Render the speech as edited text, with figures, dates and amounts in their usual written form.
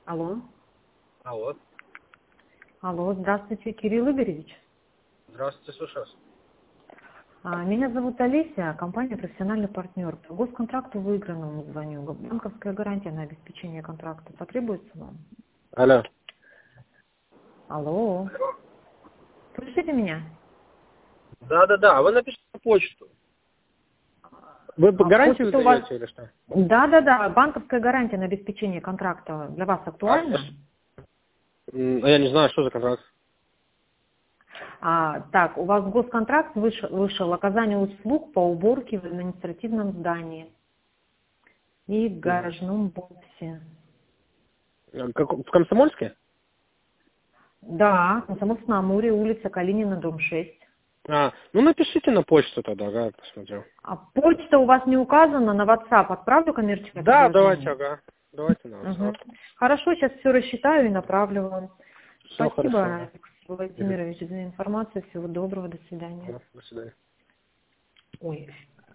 Алло. Алло. Алло, здравствуйте, Кирилл Игоревич. Здравствуйте, слушаю вас. Меня зовут Олеся, компания «Профессиональный партнер». По госконтракту выигранному звоню. Банковская гарантия на обеспечение контракта потребуется вам? Алло. Алло. Слышите меня? Да. Вы напишите на почту. Вы гарантию Почта у вас... даете или что? Да. Банковская гарантия на обеспечение контракта для вас актуальна? Я не знаю, что за контракт. Так, у вас госконтракт вышел оказание услуг по уборке в административном здании и в гаражном боксе. В Комсомольске? Да, Комсомольск-на-Амуре, улица Калинина, дом 6. Ну напишите на почту тогда, я посмотрю. Почта у вас не указана, на WhatsApp отправлю коммерческое Да, предложение? давайте на WhatsApp. Хорошо, сейчас все рассчитаю и направлю вам. Все Спасибо, хорошо. Алексей Владимирович, за информацию. Всего доброго, до свидания. До свидания. Ой.